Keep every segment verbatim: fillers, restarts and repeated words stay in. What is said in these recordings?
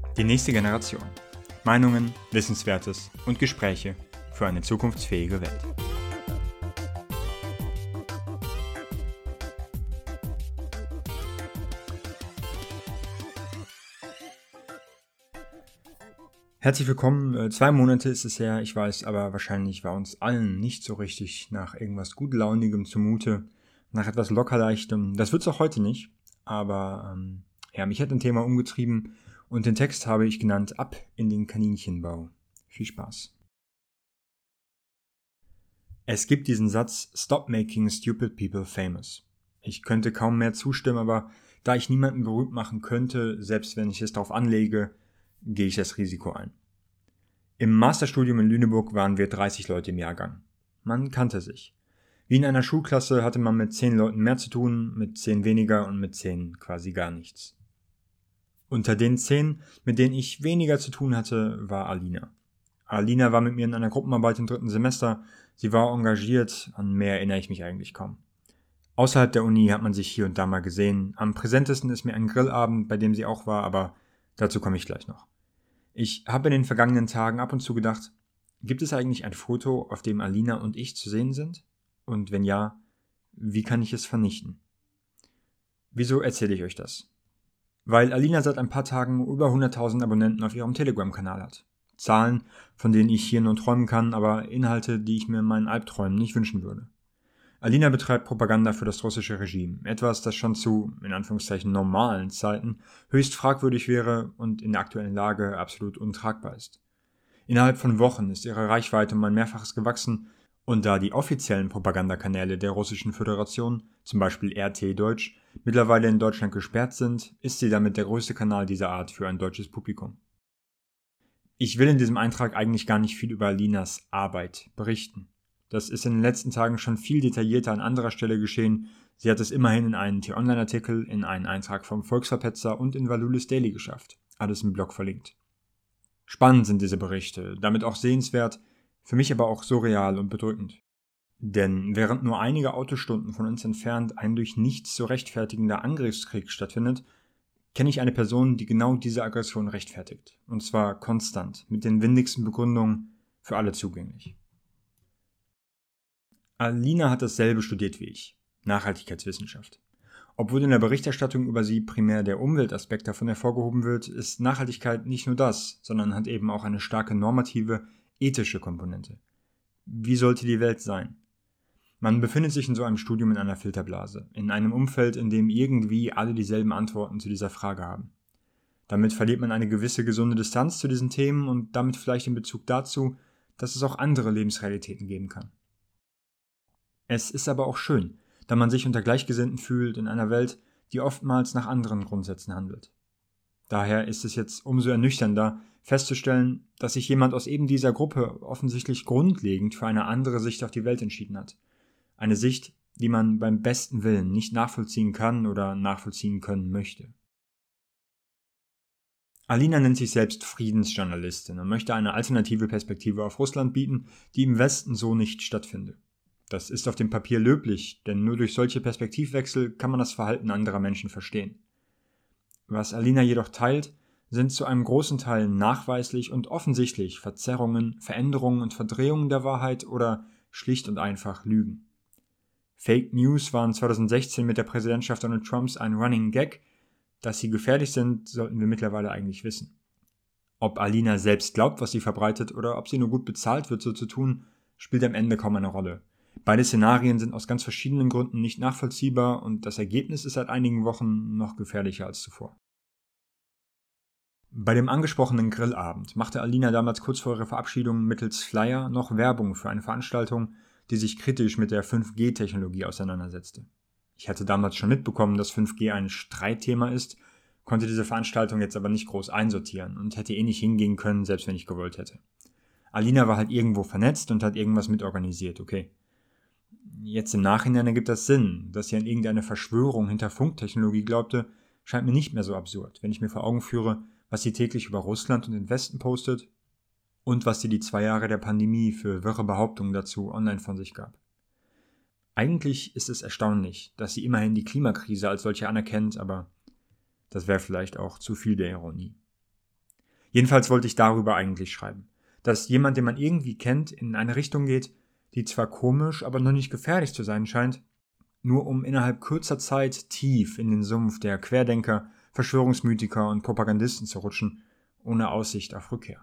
Die nächste Generation. Meinungen, Wissenswertes und Gespräche für eine zukunftsfähige Welt. Herzlich willkommen. Zwei Monate ist es her, ich weiß, aber wahrscheinlich war uns allen nicht so richtig nach irgendwas Gutlaunigem zumute, nach etwas Lockerleichtem. Das wird's auch heute nicht, aber ähm, ja, mich hat ein Thema umgetrieben und den Text habe ich genannt Ab in den Kaninchenbau. Viel Spaß. Es gibt diesen Satz Stop making stupid people famous. Ich könnte kaum mehr zustimmen, aber da ich niemanden berühmt machen könnte, selbst wenn ich es darauf anlege, gehe ich das Risiko ein. Im Masterstudium in Lüneburg waren wir dreißig Leute im Jahrgang. Man kannte sich. Wie in einer Schulklasse hatte man mit zehn Leuten mehr zu tun, mit zehn weniger und mit zehn quasi gar nichts. Unter den zehn, mit denen ich weniger zu tun hatte, war Alina. Alina war mit mir in einer Gruppenarbeit im dritten Semester. Sie war engagiert, an mehr erinnere ich mich eigentlich kaum. Außerhalb der Uni hat man sich hier und da mal gesehen. Am präsentesten ist mir ein Grillabend, bei dem sie auch war, aber dazu komme ich gleich noch. Ich habe in den vergangenen Tagen ab und zu gedacht, gibt es eigentlich ein Foto, auf dem Alina und ich zu sehen sind? Und wenn ja, wie kann ich es vernichten? Wieso erzähle ich euch das? Weil Alina seit ein paar Tagen über hunderttausend Abonnenten auf ihrem Telegram-Kanal hat. Zahlen, von denen ich hier nur träumen kann, aber Inhalte, die ich mir in meinen Albträumen nicht wünschen würde. Alina betreibt Propaganda für das russische Regime, etwas, das schon zu, in Anführungszeichen, normalen Zeiten höchst fragwürdig wäre und in der aktuellen Lage absolut untragbar ist. Innerhalb von Wochen ist ihre Reichweite um ein Mehrfaches gewachsen und da die offiziellen Propagandakanäle der Russischen Föderation, zum Beispiel R T Deutsch, mittlerweile in Deutschland gesperrt sind, ist sie damit der größte Kanal dieser Art für ein deutsches Publikum. Ich will in diesem Eintrag eigentlich gar nicht viel über Alinas Arbeit berichten. Das ist in den letzten Tagen schon viel detaillierter an anderer Stelle geschehen. Sie hat es immerhin in einen T-Online-Artikel, in einen Eintrag vom Volksverpetzer und in Valulis Daily geschafft. Alles im Blog verlinkt. Spannend sind diese Berichte, damit auch sehenswert, für mich aber auch surreal und bedrückend. Denn während nur einige Autostunden von uns entfernt ein durch nichts zu rechtfertigender Angriffskrieg stattfindet, kenne ich eine Person, die genau diese Aggression rechtfertigt. Und zwar konstant, mit den windigsten Begründungen, für alle zugänglich. Alina hat dasselbe studiert wie ich, Nachhaltigkeitswissenschaft. Obwohl in der Berichterstattung über sie primär der Umweltaspekt davon hervorgehoben wird, ist Nachhaltigkeit nicht nur das, sondern hat eben auch eine starke normative, ethische Komponente. Wie sollte die Welt sein? Man befindet sich in so einem Studium in einer Filterblase, in einem Umfeld, in dem irgendwie alle dieselben Antworten zu dieser Frage haben. Damit verliert man eine gewisse gesunde Distanz zu diesen Themen und damit vielleicht den Bezug dazu, dass es auch andere Lebensrealitäten geben kann. Es ist aber auch schön, da man sich unter Gleichgesinnten fühlt in einer Welt, die oftmals nach anderen Grundsätzen handelt. Daher ist es jetzt umso ernüchternder, festzustellen, dass sich jemand aus eben dieser Gruppe offensichtlich grundlegend für eine andere Sicht auf die Welt entschieden hat. Eine Sicht, die man beim besten Willen nicht nachvollziehen kann oder nachvollziehen können möchte. Alina nennt sich selbst Friedensjournalistin und möchte eine alternative Perspektive auf Russland bieten, die im Westen so nicht stattfindet. Das ist auf dem Papier löblich, denn nur durch solche Perspektivwechsel kann man das Verhalten anderer Menschen verstehen. Was Alina jedoch teilt, sind zu einem großen Teil nachweislich und offensichtlich Verzerrungen, Veränderungen und Verdrehungen der Wahrheit oder schlicht und einfach Lügen. Fake News waren zweitausendsechzehn mit der Präsidentschaft Donald Trumps ein Running Gag. Dass sie gefährlich sind, sollten wir mittlerweile eigentlich wissen. Ob Alina selbst glaubt, was sie verbreitet, oder ob sie nur gut bezahlt wird, so zu tun, spielt am Ende kaum eine Rolle. Beide Szenarien sind aus ganz verschiedenen Gründen nicht nachvollziehbar und das Ergebnis ist seit einigen Wochen noch gefährlicher als zuvor. Bei dem angesprochenen Grillabend machte Alina damals kurz vor ihrer Verabschiedung mittels Flyer noch Werbung für eine Veranstaltung, die sich kritisch mit der fünf G Technologie auseinandersetzte. Ich hatte damals schon mitbekommen, dass fünf G ein Streitthema ist, konnte diese Veranstaltung jetzt aber nicht groß einsortieren und hätte eh nicht hingehen können, selbst wenn ich gewollt hätte. Alina war halt irgendwo vernetzt und hat irgendwas mitorganisiert, okay. Jetzt im Nachhinein ergibt das Sinn, dass sie an irgendeine Verschwörung hinter Funktechnologie glaubte, scheint mir nicht mehr so absurd, wenn ich mir vor Augen führe, was sie täglich über Russland und den Westen postet und was sie die zwei Jahre der Pandemie für wirre Behauptungen dazu online von sich gab. Eigentlich ist es erstaunlich, dass sie immerhin die Klimakrise als solche anerkennt, aber das wäre vielleicht auch zu viel der Ironie. Jedenfalls wollte ich darüber eigentlich schreiben, dass jemand, den man irgendwie kennt, in eine Richtung geht, die zwar komisch, aber noch nicht gefährlich zu sein scheint, nur um innerhalb kurzer Zeit tief in den Sumpf der Querdenker, Verschwörungsmythiker und Propagandisten zu rutschen, ohne Aussicht auf Rückkehr.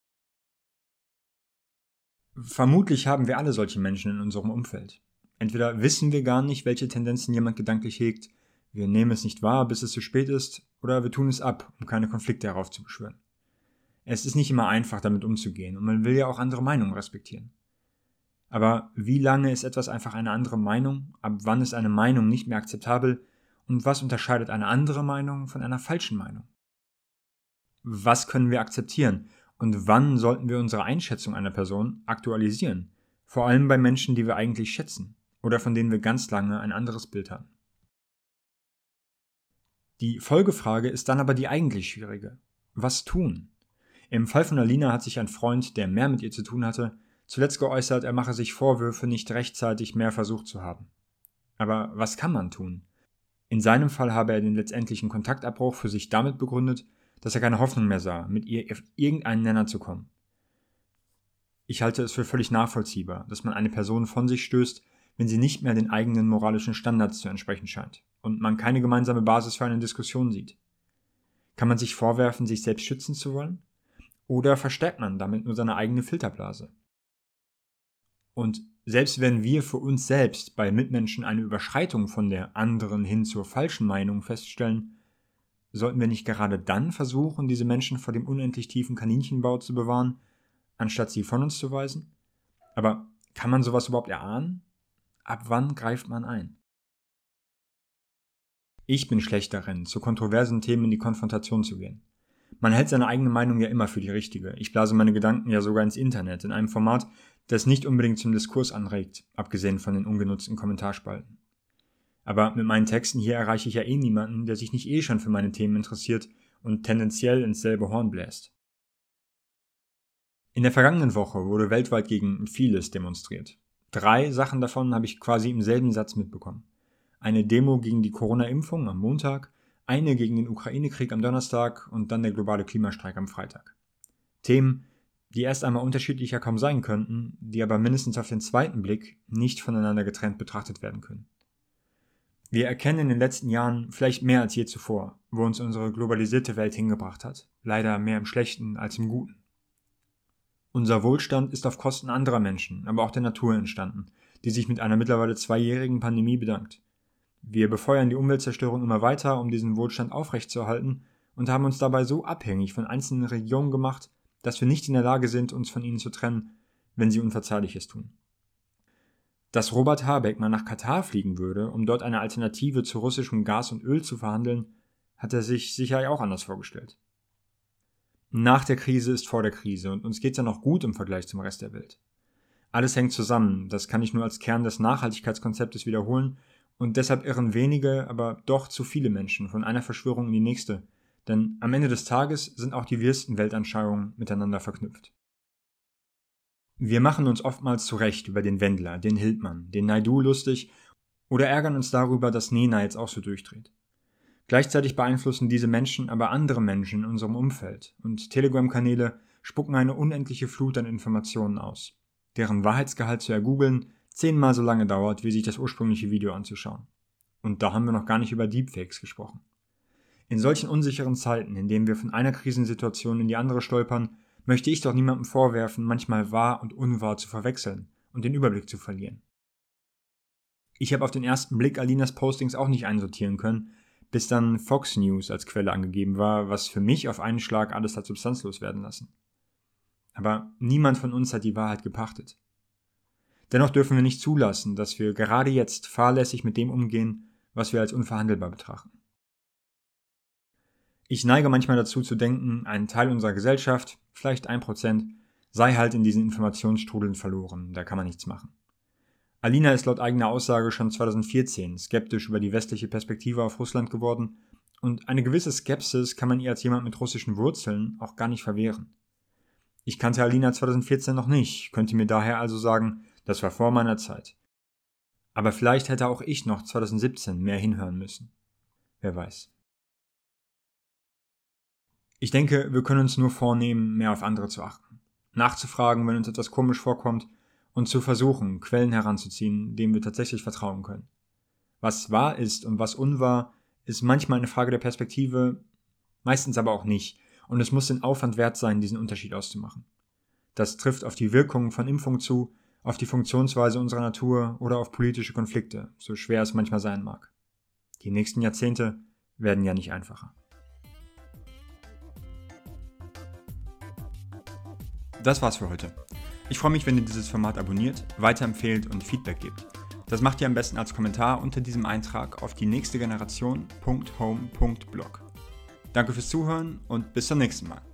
Vermutlich haben wir alle solche Menschen in unserem Umfeld. Entweder wissen wir gar nicht, welche Tendenzen jemand gedanklich hegt, wir nehmen es nicht wahr, bis es zu spät ist, oder wir tun es ab, um keine Konflikte heraufzubeschwören. Es ist nicht immer einfach, damit umzugehen, und man will ja auch andere Meinungen respektieren. Aber wie lange ist etwas einfach eine andere Meinung? Ab wann ist eine Meinung nicht mehr akzeptabel? Und was unterscheidet eine andere Meinung von einer falschen Meinung? Was können wir akzeptieren? Und wann sollten wir unsere Einschätzung einer Person aktualisieren? Vor allem bei Menschen, die wir eigentlich schätzen oder von denen wir ganz lange ein anderes Bild haben. Die Folgefrage ist dann aber die eigentlich schwierige. Was tun? Im Fall von Alina hat sich ein Freund, der mehr mit ihr zu tun hatte, zuletzt geäußert, er mache sich Vorwürfe, nicht rechtzeitig mehr versucht zu haben. Aber was kann man tun? In seinem Fall habe er den letztendlichen Kontaktabbruch für sich damit begründet, dass er keine Hoffnung mehr sah, mit ihr auf irgendeinen Nenner zu kommen. Ich halte es für völlig nachvollziehbar, dass man eine Person von sich stößt, wenn sie nicht mehr den eigenen moralischen Standards zu entsprechen scheint und man keine gemeinsame Basis für eine Diskussion sieht. Kann man sich vorwerfen, sich selbst schützen zu wollen? Oder verstärkt man damit nur seine eigene Filterblase? Und selbst wenn wir für uns selbst bei Mitmenschen eine Überschreitung von der anderen hin zur falschen Meinung feststellen, sollten wir nicht gerade dann versuchen, diese Menschen vor dem unendlich tiefen Kaninchenbau zu bewahren, anstatt sie von uns zu weisen? Aber kann man sowas überhaupt erahnen? Ab wann greift man ein? Ich bin schlecht darin, zu kontroversen Themen in die Konfrontation zu gehen. Man hält seine eigene Meinung ja immer für die richtige. Ich blase meine Gedanken ja sogar ins Internet, in einem Format, das nicht unbedingt zum Diskurs anregt, abgesehen von den ungenutzten Kommentarspalten. Aber mit meinen Texten hier erreiche ich ja eh niemanden, der sich nicht eh schon für meine Themen interessiert und tendenziell ins selbe Horn bläst. In der vergangenen Woche wurde weltweit gegen vieles demonstriert. Drei Sachen davon habe ich quasi im selben Satz mitbekommen. Eine Demo gegen die Corona-Impfung am Montag, eine gegen den Ukraine-Krieg am Donnerstag und dann der globale Klimastreik am Freitag. Themen, die erst einmal unterschiedlicher kaum sein könnten, die aber mindestens auf den zweiten Blick nicht voneinander getrennt betrachtet werden können. Wir erkennen in den letzten Jahren vielleicht mehr als je zuvor, wo uns unsere globalisierte Welt hingebracht hat, leider mehr im Schlechten als im Guten. Unser Wohlstand ist auf Kosten anderer Menschen, aber auch der Natur entstanden, die sich mit einer mittlerweile zweijährigen Pandemie bedankt. Wir befeuern die Umweltzerstörung immer weiter, um diesen Wohlstand aufrechtzuerhalten und haben uns dabei so abhängig von einzelnen Regionen gemacht, dass wir nicht in der Lage sind, uns von ihnen zu trennen, wenn sie Unverzeihliches tun. Dass Robert Habeck mal nach Katar fliegen würde, um dort eine Alternative zu russischem Gas und Öl zu verhandeln, hat er sich sicher auch anders vorgestellt. Nach der Krise ist vor der Krise und uns geht's ja noch gut im Vergleich zum Rest der Welt. Alles hängt zusammen, das kann ich nur als Kern des Nachhaltigkeitskonzeptes wiederholen und deshalb irren wenige, aber doch zu viele Menschen von einer Verschwörung in die nächste, denn am Ende des Tages sind auch die wirsten Weltanschauungen miteinander verknüpft. Wir machen uns oftmals zurecht über den Wendler, den Hildmann, den Naidu lustig oder ärgern uns darüber, dass Nena jetzt auch so durchdreht. Gleichzeitig beeinflussen diese Menschen aber andere Menschen in unserem Umfeld und Telegram-Kanäle spucken eine unendliche Flut an Informationen aus, deren Wahrheitsgehalt zu ergoogeln zehnmal so lange dauert, wie sich das ursprüngliche Video anzuschauen. Und da haben wir noch gar nicht über Deepfakes gesprochen. In solchen unsicheren Zeiten, in denen wir von einer Krisensituation in die andere stolpern, möchte ich doch niemandem vorwerfen, manchmal wahr und unwahr zu verwechseln und den Überblick zu verlieren. Ich habe auf den ersten Blick Alinas Postings auch nicht einsortieren können, bis dann Fox News als Quelle angegeben war, was für mich auf einen Schlag alles hat substanzlos werden lassen. Aber niemand von uns hat die Wahrheit gepachtet. Dennoch dürfen wir nicht zulassen, dass wir gerade jetzt fahrlässig mit dem umgehen, was wir als unverhandelbar betrachten. Ich neige manchmal dazu zu denken, ein Teil unserer Gesellschaft, vielleicht ein Prozent, sei halt in diesen Informationsstrudeln verloren, da kann man nichts machen. Alina ist laut eigener Aussage schon zweitausendvierzehn skeptisch über die westliche Perspektive auf Russland geworden und eine gewisse Skepsis kann man ihr als jemand mit russischen Wurzeln auch gar nicht verwehren. Ich kannte Alina zweitausendvierzehn noch nicht, könnte mir daher also sagen, das war vor meiner Zeit. Aber vielleicht hätte auch ich noch zweitausendsiebzehn mehr hinhören müssen. Wer weiß. Ich denke, wir können uns nur vornehmen, mehr auf andere zu achten, nachzufragen, wenn uns etwas komisch vorkommt und zu versuchen, Quellen heranzuziehen, denen wir tatsächlich vertrauen können. Was wahr ist und was unwahr, ist manchmal eine Frage der Perspektive, meistens aber auch nicht, und es muss den Aufwand wert sein, diesen Unterschied auszumachen. Das trifft auf die Wirkungen von Impfungen zu, auf die Funktionsweise unserer Natur oder auf politische Konflikte, so schwer es manchmal sein mag. Die nächsten Jahrzehnte werden ja nicht einfacher. Das war's für heute. Ich freue mich, wenn ihr dieses Format abonniert, weiterempfehlt und Feedback gebt. Das macht ihr am besten als Kommentar unter diesem Eintrag auf die nächste Generation punkt home punkt blog. Danke fürs Zuhören und bis zum nächsten Mal.